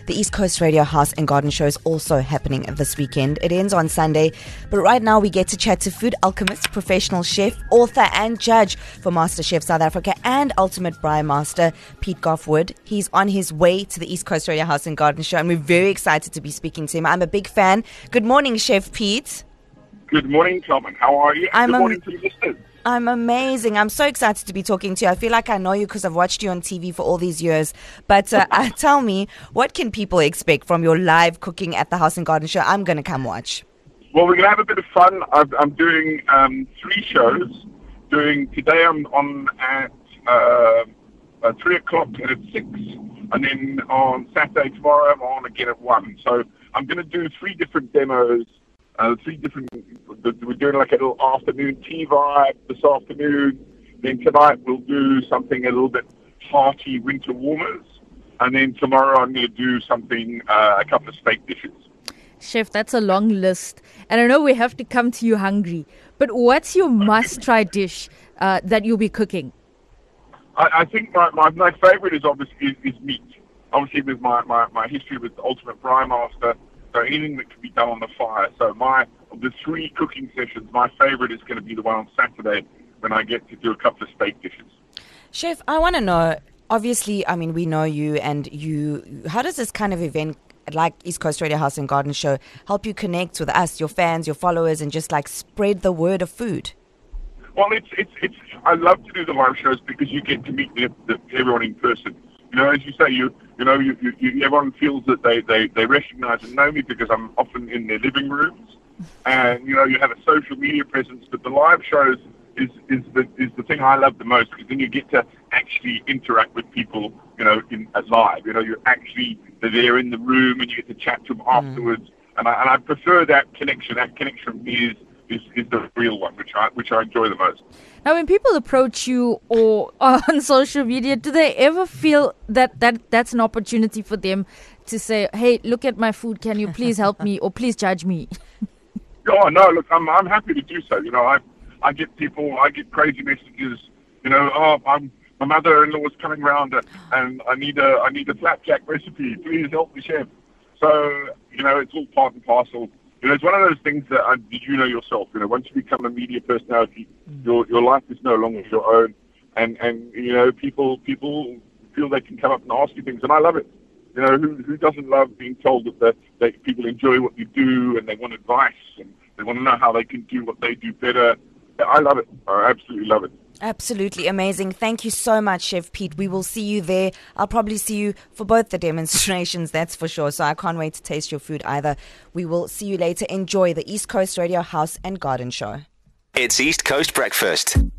The East Coast Radio House and Garden Show is also happening this weekend. It ends on Sunday, but right now we get to chat to food alchemist, professional chef, author and judge for MasterChef South Africa and Ultimate Braai Master, Pete Goffwood. He's on his way to the East Coast Radio House and Garden Show, and we're very excited to be speaking to him. I'm a big fan. Good morning, Chef Pete. Good morning, Carmen. How are you? Good morning to the listeners. I'm amazing. I'm so excited to be talking to you. I feel like I know you because I've watched you on TV for all these years. But tell me, what can people expect from your live cooking at the House and Garden Show? I'm going to come watch. Well, we're going to have a bit of fun. I'm doing 3 shows. Today I'm on at 3 o'clock and at 6. And then on Saturday, tomorrow, I'm on again at 1. So I'm going to do 3 different demos. We're doing like a little afternoon tea vibe this afternoon. Then tonight we'll do something a little bit hearty, winter warmers. And then tomorrow I'm going to do something, a couple of steak dishes. Chef, that's a long list. And I know we have to come to you hungry. But what's your must-try dish that you'll be cooking? I think my favorite is obviously is meat. Obviously with my history with the Ultimate Braai Master, so anything that can be done on the fire. So of the 3 cooking sessions, my favorite is going to be the one on Saturday when I get to do a couple of steak dishes. Chef, I want to know, obviously, I mean, we know you and how does this kind of event like East Coast Radio House and Garden Show help you connect with us, your fans, your followers, and just like spread the word of food? Well, it's I love to do the live shows because you get to meet everyone in person. You know, as you say, everyone feels that they recognize and know me because I'm often in their living rooms, and you have a social media presence. But the live shows is the thing I love the most because then you get to actually interact with people, live. They're there in the room and you get to chat to them afterwards. And I prefer that connection. That connection is the real one, which I enjoy the most. Now, when people approach you or on social media, do they ever feel that's an opportunity for them to say, hey, look at my food, can you please help me or please judge me? Oh, no, look, I'm happy to do so. I get crazy messages, my mother-in-law is coming round and I need a flapjack recipe. Please help the chef. So, it's all part and parcel. It's one of those things that you know yourself. Once you become a media personality, your life is no longer your own, and people feel they can come up and ask you things, and I love it. Who doesn't love being told that people enjoy what you do and they want advice and they want to know how they can do what they do better. I love it. I absolutely love it. Absolutely amazing. Thank you so much, Chef Pete. We will see you there. I'll probably see you for both the demonstrations, that's for sure. So I can't wait to taste your food either. We will see you later. Enjoy the East Coast Radio House and Garden Show. It's East Coast Breakfast.